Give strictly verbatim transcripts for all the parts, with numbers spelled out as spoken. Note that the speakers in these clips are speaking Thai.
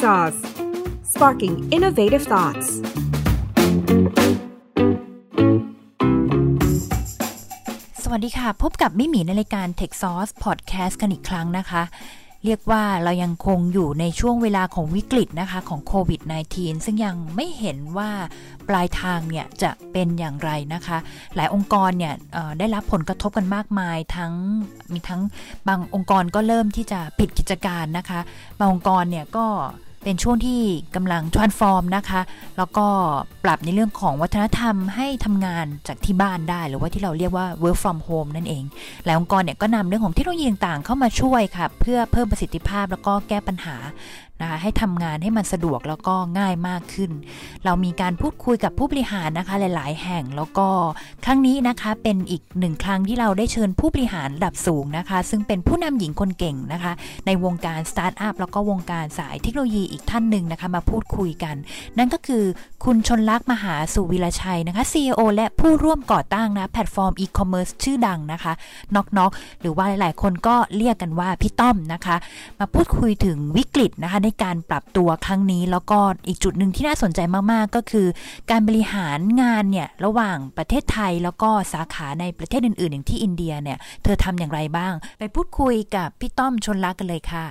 Sauce Sparking Innovative Thoughts สวัสดีค่ะพบกับมิหมีในรายการ Tech Sauce Podcast กันอีกครั้งนะคะเรียกว่าเรายังคงอยู่ในช่วงเวลาของวิกฤตนะคะของโควิด สิบเก้า ซึ่งยังไม่เห็นว่าปลายทางเนี่ยจะเป็นอย่างไรนะคะหลายองค์กรเนี่ยได้รับผลกระทบกันมากมายทั้งมีทั้งบางองค์กรก็เริ่มที่จะปิดกิจการนะคะบางองค์กรเนี่ยก็เป็นช่วงที่กำลัง transform นะคะแล้วก็ปรับในเรื่องของวัฒนธรรมให้ทำงานจากที่บ้านได้หรือว่าที่เราเรียกว่า work from home นั่นเองหลายองค์กรเนี่ยก็นำเรื่องของเทคโนโลยีต่างๆเข้ามาช่วยค่ะเพื่อเพิ่มประสิทธิภาพแล้วก็แก้ปัญหานะคะให้ทำงานให้มันสะดวกแล้วก็ง่ายมากขึ้นเรามีการพูดคุยกับผู้บริหารนะคะหลายๆแห่งแล้วก็ครั้งนี้นะคะเป็นอีกหนึ่งครั้งที่เราได้เชิญผู้บริหารระดับสูงนะคะซึ่งเป็นผู้นำหญิงคนเก่งนะคะในวงการสตาร์ทอัพแล้วก็วงการสายเทคโนโลยีอีกท่านหนึ่งนะคะมาพูดคุยกันนั่นก็คือคุณชลลักษณ์มหาสุวิรชัยนะคะ ซี อี โอ และผู้ร่วมก่อตั้งนะแพลตฟอร์มอีคอมเมิร์ซชื่อดังนะคะน็อกน็อกหรือว่าหลายๆคนก็เรียกกันว่าพี่ต้อมนะคะมาพูดคุยถึงวิกฤตนะคะในการปรับตัวครั้งนี้แล้วก็อีกจุดหนึ่งที่น่าสนใจมากๆก็คือการบริหารงานเนี่ยระหว่างประเทศไทยแล้วก็สาขาในประเทศอื่นๆอย่างที่อินเดียเนี่ยเธอทำอย่างไรบ้างไปพูดคุยกับพี่ต้อมชลลักษณ์กันเลยค่ะ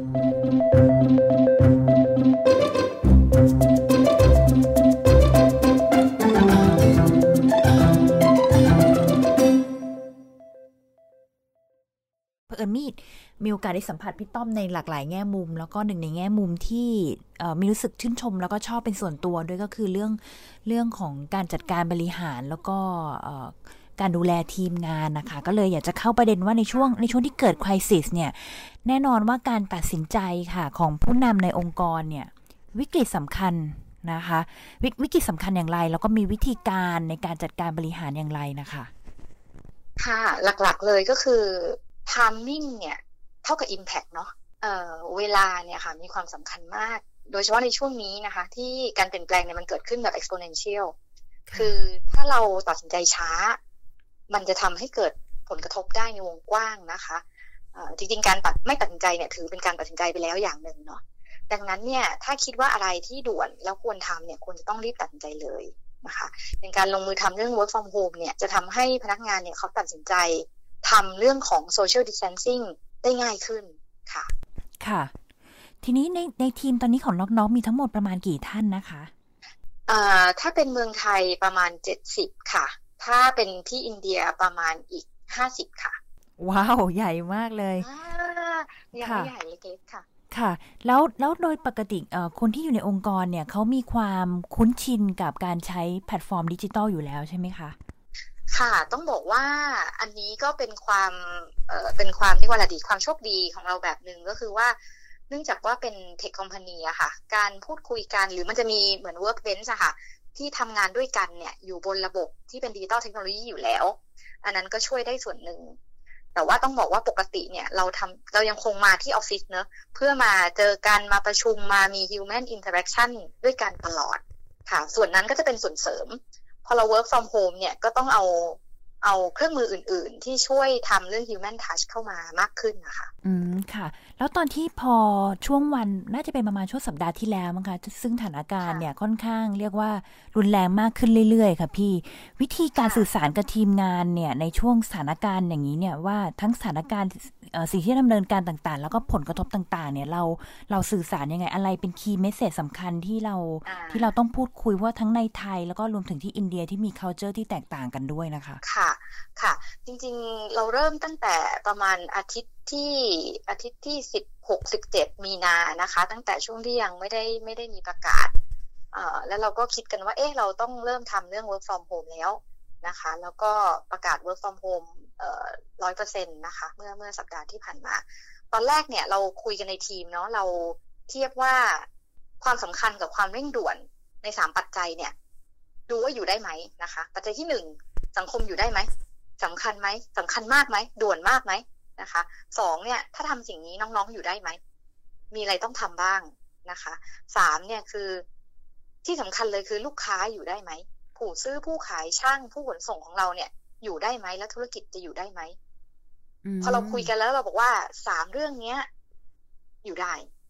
เผอิญมีมีโอกาสได้สัมผัสพี่ต้อมในหลากหลายแง่มุมแล้วก็หนึ่งในแง่มุมที่มีรู้สึกชื่นชมแล้วก็ชอบเป็นส่วนตัวด้วยก็คือเรื่องเรื่องของการจัดการบริหารแล้วก็การดูแลทีมงานนะคะก็เลยอยากจะเข้าประเด็นว่าในช่วงในช่วงที่เกิดไครซิสเนี่ยแน่นอนว่าการตัดสินใจค่ะของผู้นำในองค์กรเนี่ยวิกฤตสำคัญนะคะววิกฤตสำคัญอย่างไรแล้วก็มีวิธีการในการจัดการบริหารอย่างไรนะคะค่ะหลักๆเลยก็คือtiming เนี่ยเท่ากับ impact เนาะเอ่อเวลาเนี่ยค่ะมีความสำคัญมากโดยเฉพาะในช่วงนี้นะคะที่การเปลี่ยนแปลงเนี่ยมันเกิดขึ้นแบบ exponential คือถ้าเราตัดสินใจช้ามันจะทำให้เกิดผลกระทบได้ในวงกว้างนะคะเอ่อจริงๆการตัดไม่ตัดสินใจเนี่ยถือเป็นการตัดสินใจไปแล้วอย่างหนึ่งเนาะดังนั้นเนี่ยถ้าคิดว่าอะไรที่ด่วนแล้วควรทำเนี่ยควรจะต้องรีบตัดสินใจเลยนะคะเป็นการลงมือทำเรื่อง work from home เนี่ยจะทำให้พนักงานเนี่ยเขาตัดสินใจทำเรื่องของ social distancing ได้ง่ายขึ้นค่ะค่ะทีนี้ในในทีมตอนนี้ของน้องๆมีทั้งหมดประมาณกี่ท่านนะคะอ่าถ้าเป็นเมืองไทยประมาณเจ็ดสิบค่ะถ้าเป็นที่อินเดียประมาณอีกห้าสิบค่ะว้าวใหญ่มากเลยอ่ายังไม่ใหญ่เล็กๆค่ะค่ะแล้วแล้วโดยปกติเอ่อคนที่อยู่ในองค์กรเนี่ยเขามีความคุ้นชินกับการใช้แพลตฟอร์มดิจิตอลอยู่แล้วใช่ไหมคะค่ะต้องบอกว่าอันนี้ก็เป็นความเอ่อเป็นความที่ว่าอะไรดีความโชคดีของเราแบบนึงก็คือว่าเนื่องจากว่าเป็นเทคคอมพานีอะค่ะการพูดคุยกันหรือมันจะมีเหมือนเวิร์กเบนช์อะค่ะที่ทำงานด้วยกันเนี่ยอยู่บนระบบที่เป็นดิจิตอลเทคโนโลยีอยู่แล้วอันนั้นก็ช่วยได้ส่วนหนึ่งแต่ว่าต้องบอกว่าปกติเนี่ยเราทำเรายังคงมาที่ออฟฟิศเนอะเพื่อมาเจอกันมาประชุมมามี human interaction ด้วยกันตลอดค่ะส่วนนั้นก็จะเป็นส่วนเสริมพอเรา work from home เนี่ยก็ต้องเอาเอาเครื่องมืออื่นๆที่ช่วยทำเรื่อง human touch เข้ามามากขึ้นนะคะอืมค่ะแล้วตอนที่พอช่วงวันน่าจะเป็นประมาณช่วงสัปดาห์ที่แล้วมั้งคะซึ่งสถานการณ์เนี่ยค่อนข้างเรียกว่ารุนแรงมากขึ้นเรื่อยๆค่ะพี่วิธีการสื่อสารกับทีมงานเนี่ยในช่วงสถานการณ์อย่างนี้เนี่ยว่าทั้งสถานการณ์สิ่งที่ดำเนินการต่างๆแล้วก็ผลกระทบต่างๆเนี่ยเราเราสื่อสารยังไงอะไรเป็น key message สำคัญที่เราที่เราต้องพูดคุยว่าทั้งในไทยแล้วก็รวมถึงที่อินเดียที่มี culture ที่แตกต่างกันด้วยนะคะค่ะค่ะจริงๆเราเริ่มตั้งแต่ประมาณอาทิตย์ที่อาทิตย์ที่สิบหก สิบเจ็ดมีนานะคะตั้งแต่ช่วงที่ยังไม่ได้ไม่ได้มีประกาศเอ่อแล้วเราก็คิดกันว่าเอ๊ะเราต้องเริ่มทำเรื่อง work from home แล้วนะคะแล้วก็ประกาศ work from home เอ่อ หนึ่งร้อยเปอร์เซ็นต์ นะคะเมื่อเมื่อสัปดาห์ที่ผ่านมาตอนแรกเนี่ยเราคุยกันในทีมเนาะเราเทียบว่าความสำคัญกับความเร่งด่วนในสามปัจจัยเนี่ยดูว่าอยู่ได้ไหมนะคะปัจจัยที่หนึ่งสังคมอยู่ได้ไหมสำคัญไหมสำคัญมากไหมด่วนมากไหมนะคะสองเนี่ยถ้าทำสิ่งนี้น้องๆอยู่ได้ไหมมีอะไรต้องทำบ้างนะคะสามเนี่ยคือที่สำคัญเลยคือลูกค้าอยู่ได้ไหมผู้ซื้อผู้ขายช่างผู้ขนส่งของเราเนี่ยอยู่ได้ไหมแล้วธุรกิจจะอยู่ได้ไหมพอเราคุยกันแล้วเราบอกว่าสามเรื่องเนี้ยอยู่ได้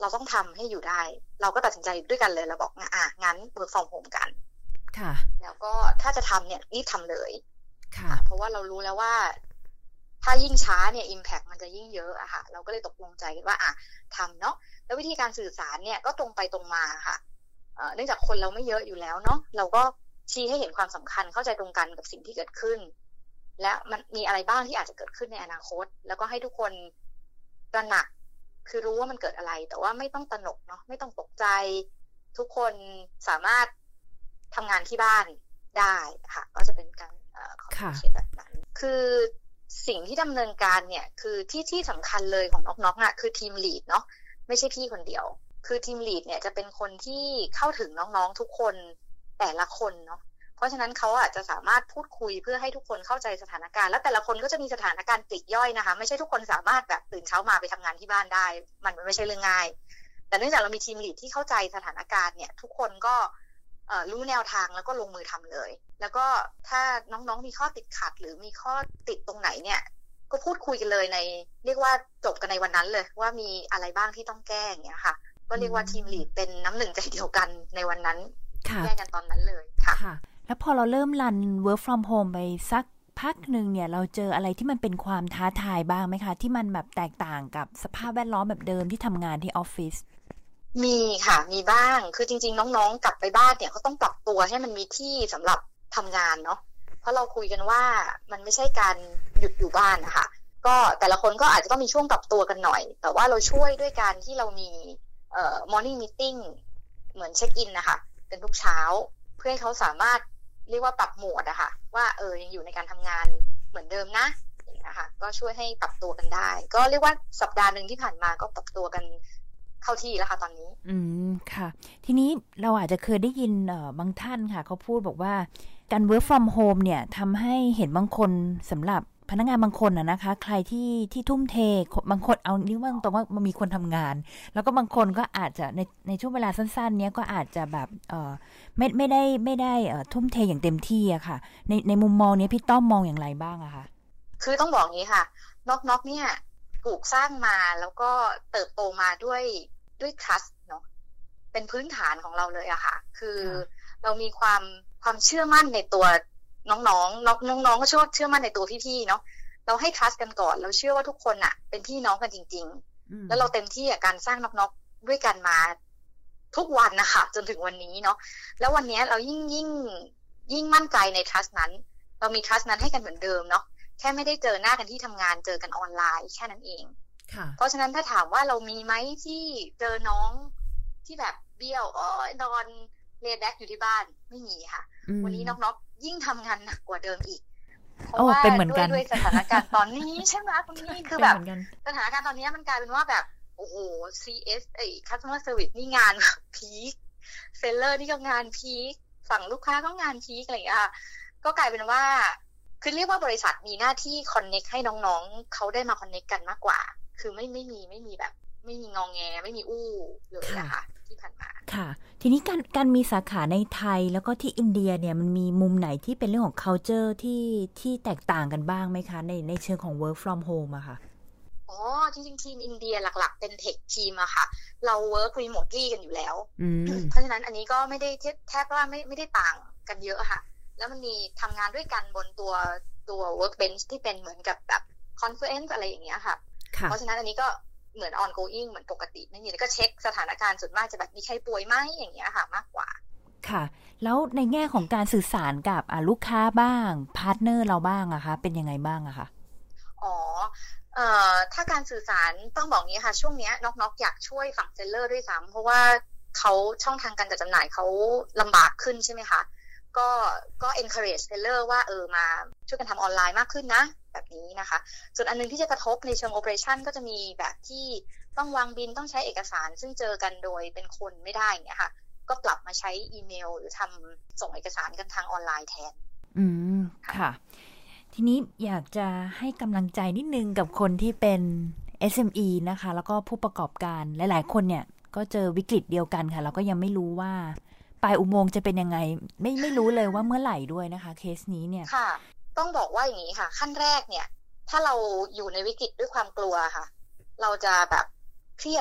เราต้องทำให้อยู่ได้เราก็ตัดสินใจด้วยกันเลยเราบอกอ่ะงั้น work from home กันค่ะแล้วก็ถ้าจะทำเนี่ยรีบทำเลยค่ะเพราะว่าเรารู้แล้วว่าถ้ายิ่งช้าเนี่ย impact มันจะยิ่งเยอะอะค่ะเราก็เลยตกลงใจกันว่าอ่ะทำเนาะแล้ววิธีการสื่อสารเนี่ยก็ตรงไปตรงมาค่ะเนื่องจากคนเราไม่เยอะอยู่แล้วเนาะเราก็ชี้ให้เห็นความสำคัญเข้าใจตรงกันกับสิ่งที่เกิดขึ้นและมันมีอะไรบ้างที่อาจจะเกิดขึ้นในอนาคตแล้วก็ให้ทุกคนตระหนักคือรู้ว่ามันเกิดอะไรแต่ว่าไม่ต้องตระหนกเนาะไม่ต้องตกใจทุกคนสามารถทำงานที่บ้านได้ค่ะก็จะเป็นการคอมมิวนิเคชแบบนั้นคือสิ่งที่ดำเนินการเนี่ยคือที่ที่สำคัญเลยของน้องๆอ่ะคือทีมลีดเนาะไม่ใช่พี่คนเดียวคือทีมลีดเนี่ยจะเป็นคนที่เข้าถึงน้องๆทุกคนแต่ละคนเนาะเพราะฉะนั้นเขาอาจจะสามารถพูดคุยเพื่อให้ทุกคนเข้าใจสถานการณ์แล้วแต่ละคนก็จะมีสถานการณ์ปลีกย่อยนะคะไม่ใช่ทุกคนสามารถแบบตื่นเช้ามาไปทำงานที่บ้านได้มันไม่ใช่เรื่องง่ายแต่เนื่องจากเรามีทีมลีดที่เข้าใจสถานการณ์เนี่ยทุกคนก็รู้แนวทางแล้วก็ลงมือทำเลยแล้วก็ถ้าน้องๆมีข้อติดขัดหรือมีข้อติดตรงไหนเนี่ยก็พูดคุยกันเลยในเรียกว่าจบกันในวันนั้นเลยว่ามีอะไรบ้างที่ต้องแก้อย่างเงี้ยค่ะก็เรียกว่าทีมลีดเป็นน้ำหนึ่งใจเดียวกันในวันนั้นแก้กันตอนนั้นเลยค่ะแล้วพอเราเริ่มรัน work from home ไปสักพักหนึ่งเนี่ยเราเจออะไรที่มันเป็นความท้าทายบ้างไหมคะที่มันแบบแตกต่างกับสภาพแวดล้อมแบบเดิมที่ทำงานที่ออฟฟิศมีค่ะมีบ้างคือจริงๆน้องๆกลับไปบ้านเนี่ยเขาต้องปรับตัวให้มันมีที่สำหรับทำงานเนาะเพราะเราคุยกันว่ามันไม่ใช่การหยุดอยู่บ้านนะคะก็แต่ละคนก็อาจจะต้องมีช่วงปรับตัวกันหน่อยแต่ว่าเราช่วยด้วยการที่เรามีเอ่อ morning meeting เหมือนเช็คอินนะคะเป็นทุกเช้าเพื่อให้เขาสามารถเรียกว่าปรับโหมดอะค่ะว่าเออยังอยู่ในการทำงานเหมือนเดิมนะอย่างเงี้ยค่ะก็ช่วยให้ปรับตัวกันได้ก็เรียกว่าสัปดาห์นึงที่ผ่านมาก็ปรับตัวกันเข้าที่แล้วค่ะตอนนี้อืมค่ะทีนี้เราอาจจะเคยได้ยินเอ่อบางท่านค่ะเขาพูดบอกว่าการ work from home เนี่ยทำให้เห็นบางคนสำหรับพนักงานบางคนน่ะนะคะใครที่ที่ทุ่มเทบางคนเอานิ้วว่าตรงว่ามันมีคนทำงานแล้วก็บางคนก็อาจจะในในช่วงเวลาสั้นๆเนี้ยก็อาจจะแบบเอ่อไม่ไม่ได้ไม่ได้เอ่อทุ่มเทอย่างเต็มที่อะค่ะในในมุมมองนี้พี่ต้อมมองอย่างไรบ้างอะคะคือต้องบอกงี้ค่ะนกๆเนี่ยปลูกสร้างมาแล้วก็เติบโตมาด้วยด้วย trust เนาะเป็นพื้นฐานของเราเลยอะค่ะคือเรามีความความเชื่อมั่นในตัวน้องๆน้องๆก็เชื่อเชื่อมั่นในตัวพี่ๆเนาะเราให้ trust กันก่อนเราเชื่อว่าทุกคนอะเป็นพี่น้องกันจริงๆแล้วเราเต็มที่กับการสร้างน้องๆด้วยกันมาทุกวันนะคะจนถึงวันนี้เนาะแล้ววันนี้เรายิ่งยิ่งยิ่งมั่นใจใน trust นั้นเรามี trust นั้นให้กันเหมือนเดิมเนาะแค่ไม่ได้เจอหน้ากันที่ทำงานเจอกันออนไลน์แค่นั้นเองเพราะฉะนั้นถ้าถามว่าเรามีไหมที่เจอน้องที่แบบเบี้ยวอ๋อนอนเลย์แบ็กอยู่ที่บ้านไม่มีค่ะวันนี้น้องๆยิ่งทำงานหนักกว่าเดิมอีกเพราะว่าด้วยด้วยสถานการณ์ตอนนี้ใช่ไหมตรงนี้คือแบบสถานการณ์ตอนนี้มันกลายเป็นว่าแบบโอ้โห ซี เอส ไอ้ Customer Service นี่งานพีคเซลเลอร์นี่ก็งานพีคฝั่งลูกค้าก็งานพีคอะไรอย่างเงี้ยก็กลายเป็นว่าคือเรียกว่าบริษัทมีหน้าที่คอนเนคให้น้องๆเขาได้มาคอนเนคกันมากกว่าคือไม่ไม่มีไม่มีแบบไม่มีงองแงไม่มีอู้เลยนะคะที่ผ่านมาค่ะทีนี้การการมีสาขาในไทยแล้วก็ที่อินเดียเนี่ยมันมีมุมไหนที่เป็นเรื่องของ culture ที่ที่แตกต่างกันบ้างไหมคะในในเชิงของ work from home อะค่ะอ๋อจริงๆทีมอินเดียหลักๆเป็นเทคทีมอะค่ะเรา work remotely กันอยู่แล้วเพราะฉะนั้นอันนี้ก็ไม่ได้แทบว่าไม่ไม่ได้ต่างกันเยอะค่ะแล้วมันมีทำงานด้วยกันบนตัวตัว workbench ที่เป็นเหมือนกับแบบ conference อะไรอย่างเงี้ยค่ะเพราะฉะนั้นอันนี้ก็เหมือน ongoing เหมือนปกติไม่มีแล้วก็เช็คสถานการณ์ส่วนมากจะแบบมีใครป่วยไหมอย่างเงี้ยค่ะมากกว่าค่ะแล้วในแง่ของการสื่อสารกับลูกค้าบ้างพาร์ทเนอร์เราบ้างอะคะเป็นยังไงบ้างอะคะอ๋อเอ่อถ้าการสื่อสารต้องบอกงี้ค่ะช่วงนี้น็อกๆอยากช่วยฝั่งเซลเลอร์ด้วยซ้ำเพราะว่าเขาช่องทางการจัดจำหน่ายเขาลำบากขึ้นใช่ไหมคะก็ก็ encourage seller ว่าเออมาช่วยกันทำออนไลน์มากขึ้นนะแบบนี้นะคะส่วนอันนึงที่จะกระทบในเชิง operation ก็จะมีแบบที่ต้องวางบินต้องใช้เอกสารซึ่งเจอกันโดยเป็นคนไม่ได้อย่างเงี้ยค่ะก็ปรับมาใช้อีเมลหรือทำส่งเอกสารกันทางออนไลน์แทนอืมค่ะทีนี้อยากจะให้กำลังใจนิดนึงกับคนที่เป็น เอส เอ็ม อี นะคะแล้วก็ผู้ประกอบการหลายๆคนเนี่ยก็เจอวิกฤตเดียวกันค่ะแล้วก็ยังไม่รู้ว่าปลายอุโมงค์จะเป็นยังไงไม่ไม่รู้เลยว่าเมื่อไหร่ด้วยนะคะเคสนี้เนี่ยค่ะต้องบอกว่าอย่างนี้ค่ะขั้นแรกเนี่ยถ้าเราอยู่ในวิกฤตด้วยความกลัวค่ะเราจะแบบเครียดเนาะ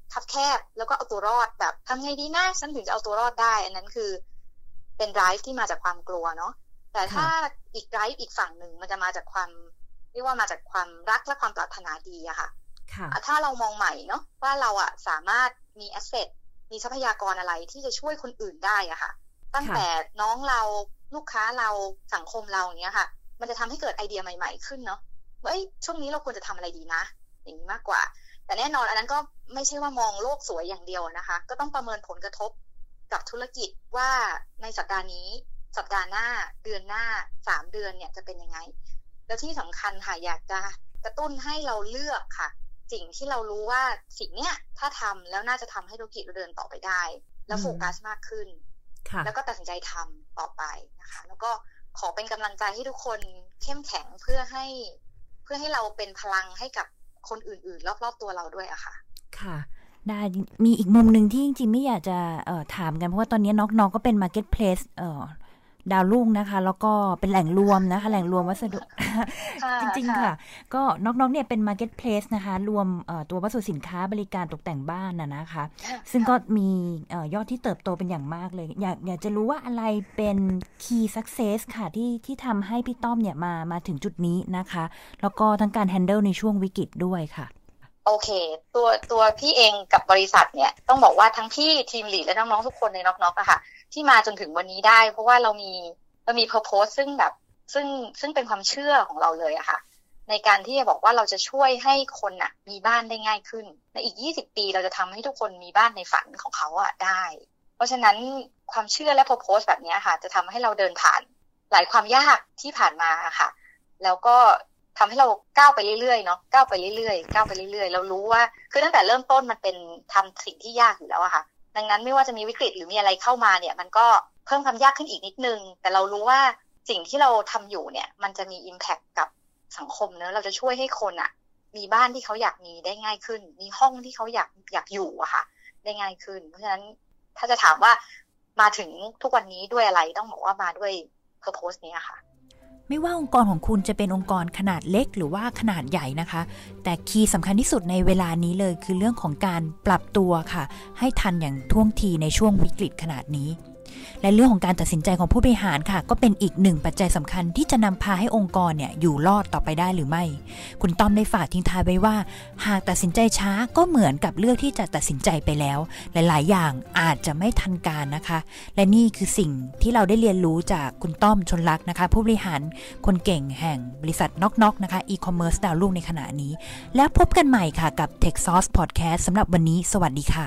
คับแคบแล้วก็เอาตัวรอดแบบทำไงดีนะฉันถึงจะเอาตัวรอดได้อันนั้นคือเป็น drive ที่มาจากความกลัวเนาะแต่ถ้าอีก drive อีกฝั่งหนึ่งมันจะมาจากความเรียกว่ามาจากความรักและความปรารถนาดีอะค่ะถ้าเรามองใหม่เนาะว่าเราอะสามารถมี asset มีทรัพยากรอะไรที่จะช่วยคนอื่นได้อะค่ะตั้งแต่น้องเราลูกค้าเราสังคมเราอย่างเงี้ยค่ะมันจะทำให้เกิดไอเดียใหม่ๆขึ้นเนาะว่าช่วงนี้เราควรจะทำอะไรดีนะอย่างนี้มากกว่าแต่แน่นอนอันนั้นก็ไม่ใช่ว่ามองโลกสวยอย่างเดียวนะคะก็ต้องประเมินผลกระทบกับธุรกิจว่าในสัปดาห์นี้สัปดาห์หน้าเดือนหน้าสามเดือนเนี่ยจะเป็นยังไงแล้วที่สำคัญค่ะอยากจะกระตุ้นให้เราเลือกค่ะสิ่งที่เรารู้ว่าสิ่งเนี้ยถ้าทำแล้วน่าจะทำให้ธุรกิจเดินต่อไปได้แล้วโฟกัสมากขึ้นแล้วก็ตัดสินใจทำต่อไปนะคะแล้วก็ขอเป็นกำลังใจให้ทุกคนเข้มแข็งเพื่อให้เพื่อให้เราเป็นพลังให้กับคนอื่นๆรอบๆตัวเราด้วยอะค่ะค่ะได้มีอีกมุมหนึ่งที่จริงๆไม่อยากจะเอ่อถามกันเพราะว่าตอนนี้น้องๆก็เป็น Marketplace เอ่อดาวรุ่งนะคะแล้วก็เป็นแหล่งรวมนะคะแหล่งรวมวัสดุ จริงๆค่ะก็น้องๆเนี่ยเป็น Marketplace นะคะรวมเอ่อตัววัสดุสินค้าบริการตกแต่งบ้านน่ะนะคะซึ่งก็มีเอ่อยอดที่เติบโตเป็นอย่างมากเลยอยากอยากจะรู้ว่าอะไรเป็น Key Success ค่ะที่ที่ทำให้พี่ต้อมเนี่ยมามาถึงจุดนี้นะคะแล้วก็ทั้งการ handle ในช่วงวิกฤตด้วยค่ะโอเคตัวตัวพี่เองกับบริษัทเนี่ยต้องบอกว่าทั้งพี่ทีมลีดและน้องๆทุกคนในน็อกๆอะค่ะที่มาจนถึงวันนี้ได้เพราะว่าเรามีเรามี purpose ซึ่งแบบซึ่งซึ่งเป็นความเชื่อของเราเลยอะค่ะในการที่จะบอกว่าเราจะช่วยให้คนอะมีบ้านได้ง่ายขึ้นในอีกยี่สิบปีเราจะทำให้ทุกคนมีบ้านในฝันของเขาอะได้เพราะฉะนั้นความเชื่อและ purpose แบบนี้ค่ะจะทำให้เราเดินผ่านหลายความยากที่ผ่านมาค่ะแล้วก็ทำให้เราก้าวไปเรื่อยๆเนาะก้าวไปเรื่อยๆก้าวไปเรื่อยๆเรารู้ว่าคือตั้งแต่เริ่มต้นมันเป็นทำสิ่งที่ยากอยู่แล้วอะค่ะดังนั้นไม่ว่าจะมีวิกฤตหรือมีอะไรเข้ามาเนี่ยมันก็เพิ่มความยากขึ้นอีกนิดนึงแต่เรารู้ว่าสิ่งที่เราทำอยู่เนี่ยมันจะมี impact กับสังคมเนอะเราจะช่วยให้คนอะมีบ้านที่เขาอยากมีได้ง่ายขึ้นมีห้องที่เขาอยากอยากอยู่อะค่ะได้ง่ายขึ้นเพราะฉะนั้นถ้าจะถามว่ามาถึงทุกวันนี้ด้วยอะไรต้องบอกว่ามาด้วย purpose นี้ค่ะไม่ว่าองค์กรของคุณจะเป็นองค์กรขนาดเล็กหรือว่าขนาดใหญ่นะคะแต่คีย์สำคัญที่สุดในเวลานี้เลยคือเรื่องของการปรับตัวค่ะให้ทันอย่างท่วงทีในช่วงวิกฤตขนาดนี้และเรื่องของการตัดสินใจของผู้บริหารค่ะก็เป็นอีกหนึ่งปัจจัยสำคัญที่จะนำพาให้องค์กรเนี่ยอยู่รอดต่อไปได้หรือไม่คุณต้อมได้ฝากทิ้งท้ายไว้ว่าหากตัดสินใจช้าก็เหมือนกับเลือกที่จะตัดสินใจไปแล้วหลายๆอย่างอาจจะไม่ทันการนะคะและนี่คือสิ่งที่เราได้เรียนรู้จากคุณต้อมชลลักษณ์นะคะผู้บริหารคนเก่งแห่งบริษัทน็อกน็อกนะคะอีคอมเมิร์ซดาวรุ่งในขณะนี้แล้วพบกันใหม่ค่ะกับ Tech Sauce Podcast สำหรับวันนี้สวัสดีค่ะ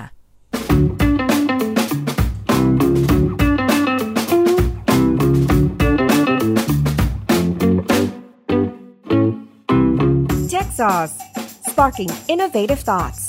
Tech Sauce, sparking innovative thoughts.